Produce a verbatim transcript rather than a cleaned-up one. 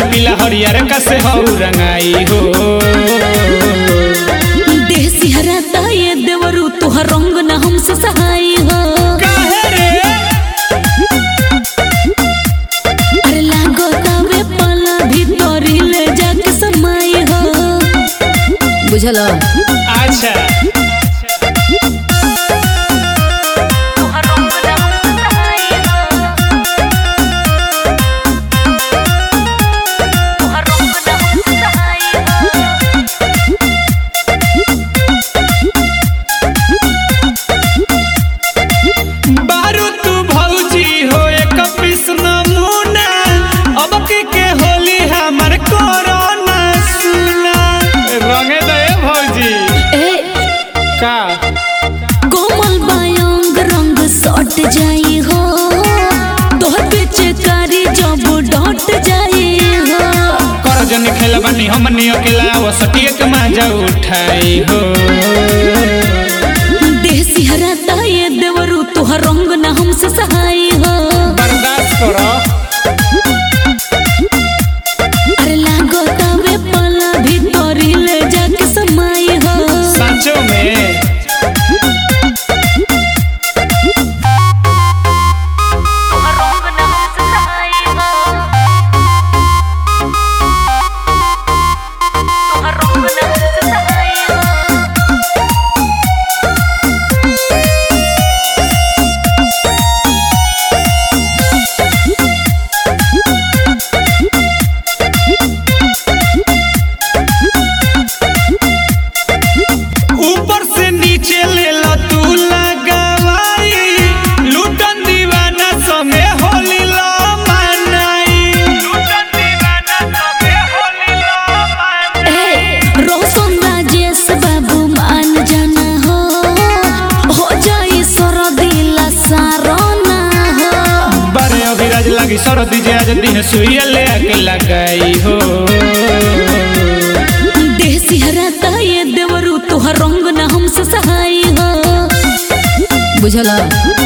लाल पीला हरियर का से हो रंगाई हो। देसी हराता ये देवरू तुहर रंग ना हमसे सहाय हो। काहे रे अरे लागो तावे पाला भीतरी ले जाके समाई हो। बुझलो अच्छा कोमल बायंग रंग सट जाई हो। तोहर पीछे कारी जब डट जाई हो। कर जन खेला बनी हमनी अकेला वो सटिए के मजा उठाई हो। देसी हराता ये देवरू तुहर रंग ना हमसे सहाय हो। बर्दाश्त करो अरे लागो तावे पाला भीतरी ले जाके समाई हो। सांचो में लगी सरदी जे आज दिन सुइया ले आके लगाई हो। देसी हराता ये देवरू तुहर रंग ना हमसे सहाय हो। बुझला।